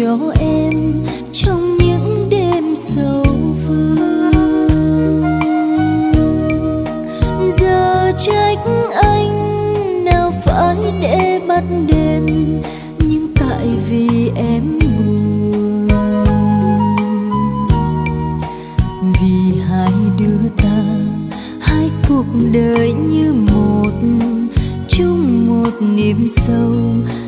cho em trong những đêm sầu vương. Giờ trách anh nào phải để bắt đền, nhưng tại vì em buồn. Vì hai đứa ta, hai cuộc đời như một, chung một niềm sâu